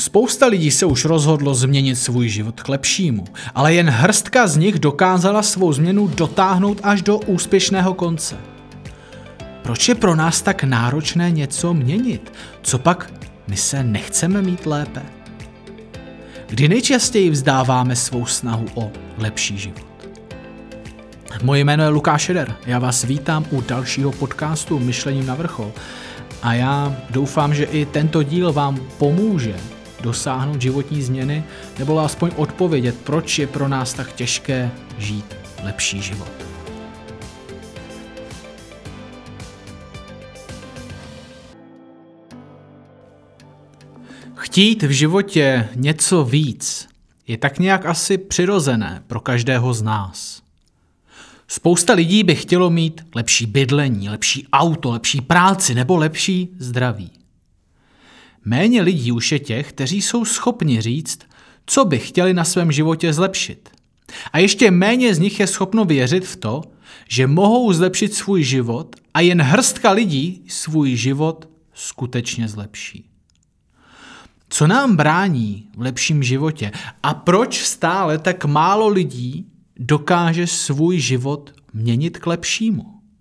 Spousta lidí se už rozhodlo změnit svůj život k lepšímu, ale jen hrstka z nich dokázala svou změnu dotáhnout až do úspěšného konce. Proč je pro nás tak náročné něco měnit? Co pak my se nechceme mít lépe? Kdy nejčastěji vzdáváme svou snahu o lepší život? Moje jméno je Lukáš Šeder, já vás vítám u dalšího podcastu Myšlením na vrchol a já doufám, že i tento díl vám pomůže dosáhnout životní změny nebo aspoň odpovědět, proč je pro nás tak těžké žít lepší život. Chtít v životě něco víc je tak nějak asi přirozené pro každého z nás. Spousta lidí by chtělo mít lepší bydlení, lepší auto, lepší práci nebo lepší zdraví. Méně lidí už je těch, kteří jsou schopni říct, co by chtěli na svém životě zlepšit. A ještě méně z nich je schopno věřit v to, že mohou zlepšit svůj život a jen hrstka lidí svůj život skutečně zlepší. Co nám brání v lepším životě a proč stále tak málo lidí dokáže svůj život měnit k lepšímu?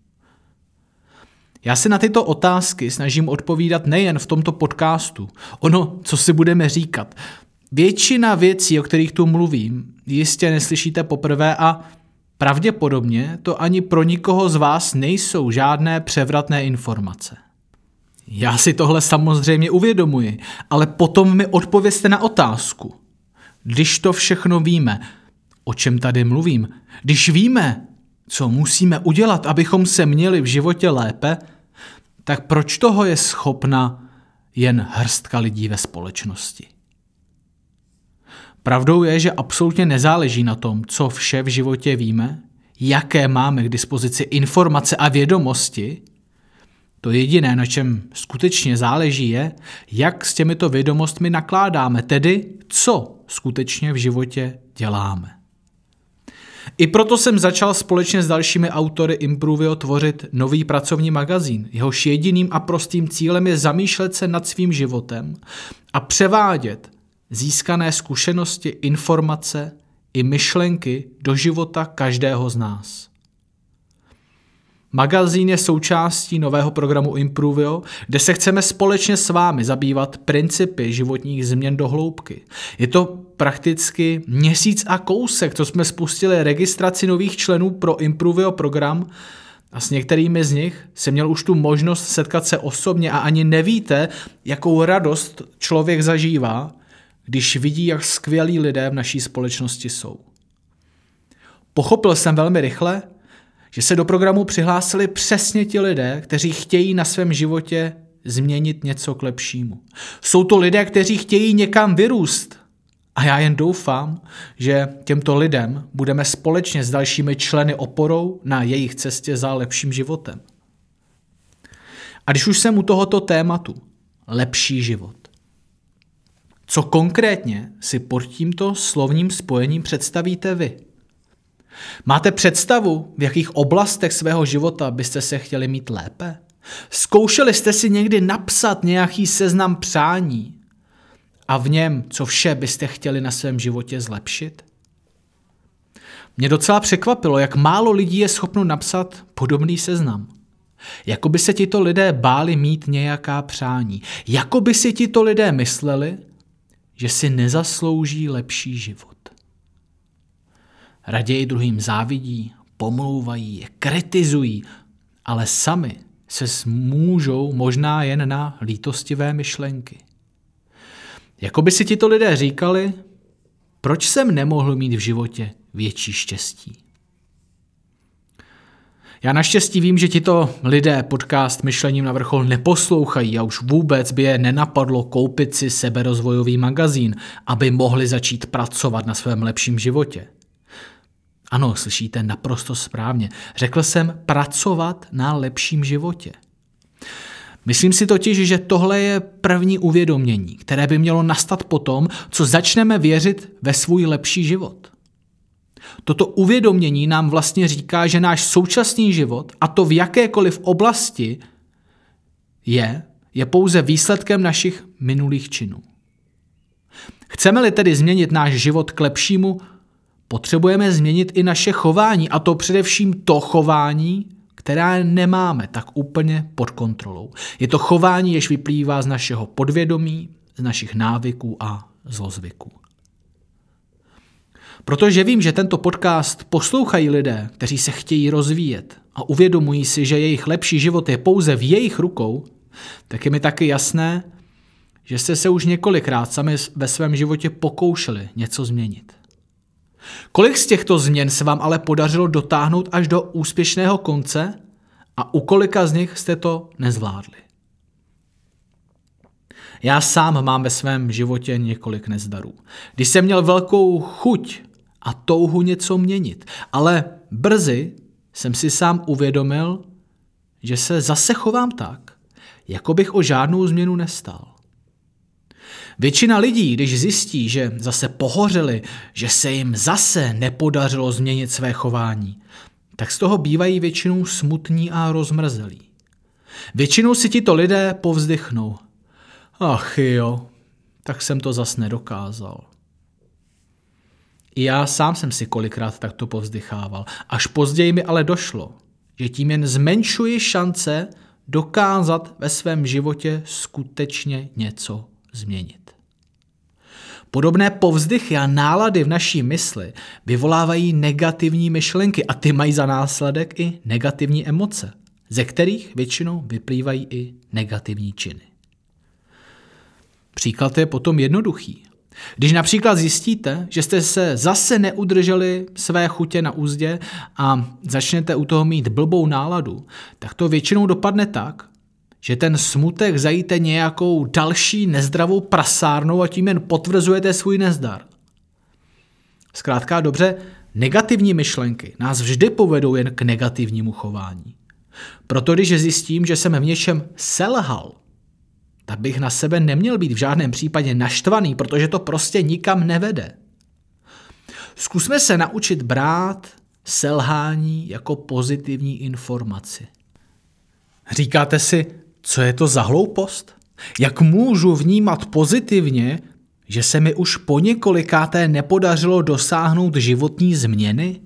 Já se na tyto otázky snažím odpovídat nejen v tomto podcastu. Ono, co si budeme říkat. Většina věcí, o kterých tu mluvím, jistě neslyšíte poprvé a pravděpodobně to ani pro nikoho z vás nejsou žádné převratné informace. Já si tohle samozřejmě uvědomuji, ale potom mi odpovězte na otázku. Když to všechno víme, o čem tady mluvím, když víme, co musíme udělat, abychom se měli v životě lépe, tak proč toho je schopna jen hrstka lidí ve společnosti? Pravdou je, že absolutně nezáleží na tom, co vše v životě víme, jaké máme k dispozici informace a vědomosti. To jediné, na čem skutečně záleží, je, jak s těmito vědomostmi nakládáme, tedy co skutečně v životě děláme. I proto jsem začal společně s dalšími autory Impruvio tvořit nový pracovní magazín. Jehož jediným a prostým cílem je zamýšlet se nad svým životem a převádět získané zkušenosti, informace i myšlenky do života každého z nás. Magazín je součástí nového programu Impruvio, kde se chceme společně s vámi zabývat principy životních změn do hloubky. Je to prakticky měsíc a kousek, co jsme spustili registraci nových členů pro Impruvio program a s některými z nich jsem měl už tu možnost setkat se osobně a ani nevíte, jakou radost člověk zažívá, když vidí, jak skvělí lidé v naší společnosti jsou. Pochopil jsem velmi rychle, že se do programu přihlásili přesně ti lidé, kteří chtějí na svém životě změnit něco k lepšímu. Jsou to lidé, kteří chtějí někam vyrůst. A já jen doufám, že těmto lidem budeme společně s dalšími členy oporou na jejich cestě za lepším životem. A když už jsem u tohoto tématu, lepší život. Co konkrétně si pod tímto slovním spojením představíte vy? Máte představu, v jakých oblastech svého života byste se chtěli mít lépe? Zkoušeli jste si někdy napsat nějaký seznam přání a v něm, co vše byste chtěli na svém životě zlepšit? Mě docela překvapilo, jak málo lidí je schopno napsat podobný seznam. Jako by se tito lidé báli mít nějaká přání. Jako by si tito lidé mysleli, že si nezaslouží lepší život. Raději druhým závidí, pomlouvají, je kritizují, ale sami se smůžou možná jen na lítostivé myšlenky. Jakoby si tito lidé říkali, proč jsem nemohl mít v životě větší štěstí. Já naštěstí vím, že tito lidé podcast Myšlením na vrchol neposlouchají a už vůbec by je nenapadlo koupit si seberozvojový magazín, aby mohli začít pracovat na svém lepším životě. Ano, slyšíte naprosto správně. Řekl jsem pracovat na lepším životě. Myslím si totiž, že tohle je první uvědomění, které by mělo nastat potom, co začneme věřit ve svůj lepší život. Toto uvědomění nám vlastně říká, že náš současný život, a to v jakékoliv oblasti, je pouze výsledkem našich minulých činů. Chceme-li tedy změnit náš život k lepšímu, potřebujeme změnit i naše chování, a to především to chování, které nemáme tak úplně pod kontrolou. Je to chování, jež vyplývá z našeho podvědomí, z našich návyků a zlozvyků. Protože vím, že tento podcast poslouchají lidé, kteří se chtějí rozvíjet a uvědomují si, že jejich lepší život je pouze v jejich rukou, tak je mi taky jasné, že jste se už několikrát sami ve svém životě pokoušeli něco změnit. Kolik z těchto změn se vám ale podařilo dotáhnout až do úspěšného konce a u kolika z nich jste to nezvládli? Já sám mám ve svém životě několik nezdarů. Když jsem měl velkou chuť a touhu něco měnit, ale brzy jsem si sám uvědomil, že se zase chovám tak, jako bych o žádnou změnu nestál. Většina lidí, když zjistí, že zase pohořeli, že se jim zase nepodařilo změnit své chování, tak z toho bývají většinou smutní a rozmrzelí. Většinou si tito lidé povzdychnou. Ach jo, tak jsem to zas nedokázal. I já sám jsem si kolikrát takto povzdychával, až později mi ale došlo, že tím jen zmenšuji šance dokázat ve svém životě skutečně něco změnit. Podobné povzdychy a nálady v naší mysli vyvolávají negativní myšlenky a ty mají za následek i negativní emoce, ze kterých většinou vyplývají i negativní činy. Příklad je potom jednoduchý. Když například zjistíte, že jste se zase neudrželi své chutě na uzdě a začnete u toho mít blbou náladu, tak to většinou dopadne tak, že ten smutek zajíte nějakou další nezdravou prasárnou a tím jen potvrzujete svůj nezdar. Zkrátka dobře, negativní myšlenky nás vždy povedou jen k negativnímu chování. Proto když zjistím, že jsem v něčem selhal, tak bych na sebe neměl být v žádném případě naštvaný, protože to prostě nikam nevede. Zkusme se naučit brát selhání jako pozitivní informaci. Říkáte si, co je to za hloupost? Jak můžu vnímat pozitivně, že se mi už po několikáté nepodařilo dosáhnout životní změny?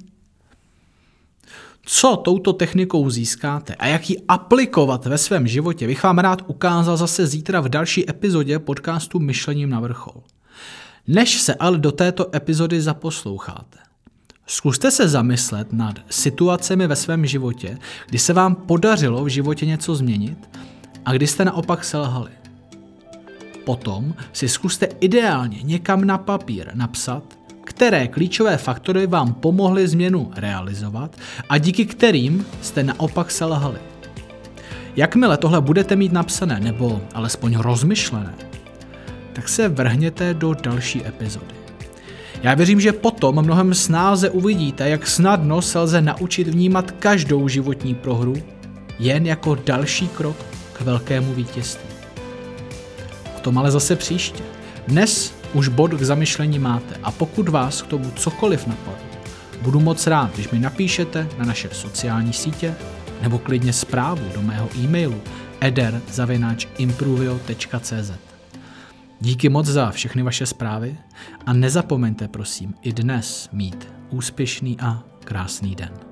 Co touto technikou získáte a jak ji aplikovat ve svém životě, bych vám rád ukázal zase zítra v další epizodě podcastu Myšlením na vrchol. Než se ale do této epizody zaposloucháte, zkuste se zamyslet nad situacemi ve svém životě, kdy se vám podařilo v životě něco změnit a kdy jste naopak selhali. Potom si zkuste ideálně někam na papír napsat, které klíčové faktory vám pomohly změnu realizovat a díky kterým jste naopak selhali. Jakmile tohle budete mít napsané nebo alespoň rozmyšlené, tak se vrhněte do další epizody. Já věřím, že potom mnohem snáze uvidíte, jak snadno se lze naučit vnímat každou životní prohru jen jako další krok k velkému vítězství. O tom ale zase příště. Dnes už bod k zamyšlení máte a pokud vás k tomu cokoliv napadne, budu moc rád, když mi napíšete na naše sociální sítě nebo klidně zprávu do mého e-mailu eder@impruvio.cz. Díky moc za všechny vaše zprávy a nezapomeňte prosím i dnes mít úspěšný a krásný den.